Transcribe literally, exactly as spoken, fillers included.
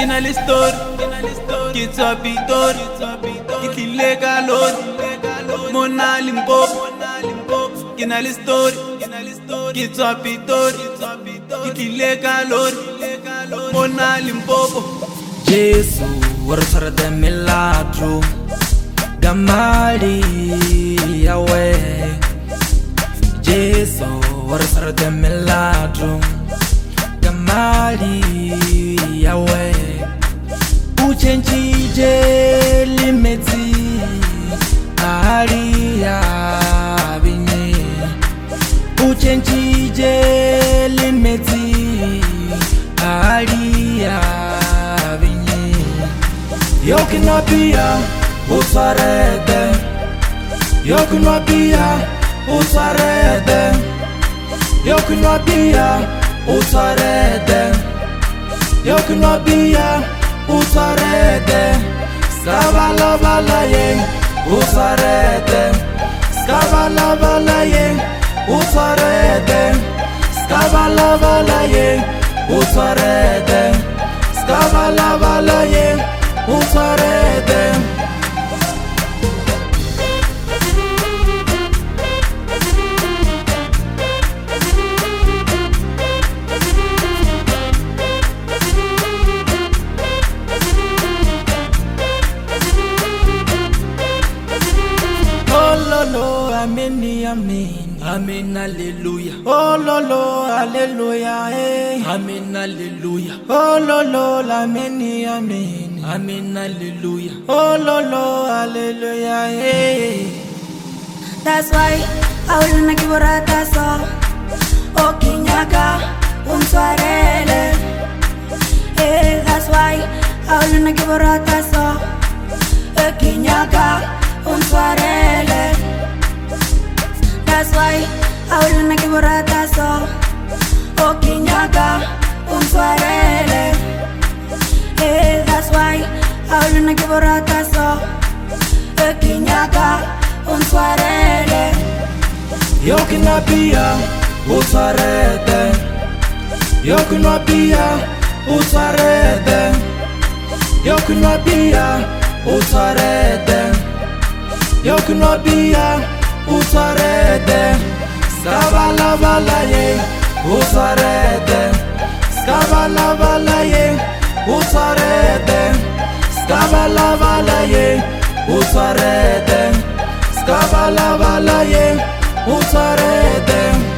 Kina l'histoire, ki tswa pitor, ki tlile ka lor, mona Limpopo. Kina l'histoire, ki tswa pitor, ki tlile ka lor, mona Limpopo. Jesu warasara de milagro Gamali Yahweh. Jesu warasara de milagro Gamali Yahweh. Uchenchije limeti Aria binye. Uchenchije limeti Aria binye. Yokinabia usarede. Yokinabia usarede. Yokinabia usarede. Yokinabia usarede. Skavala vala ye usarede. Skavala vala ye usarede. Skavala vala ye usarede. Skavala vala ye usarede. Amen, amen, amen, hallelujah. Oh lolo, hallelujah, hey. Amen, hallelujah. Oh lolo, amen, amen, amen, hallelujah. Oh lolo, hallelujah, hey. That's why I will not give a so. Oh Kinyaga, umswarele. Hey, that's why I will not give a so. Oh Kinyaga, umswarele. That's why I will not give a so. Oh Kinyaga, umswarele. Hey, that's why I will not give a so. Oh Kinyaga, umswarele. Yokinabia usarede. Yokinabia usarede. Yokinabia usarede. Yokinabia usarede. Skavala vala ye usarede. Skavala vala ye usarede. Skavala vala ye usarede. Skavala vala ye usarede.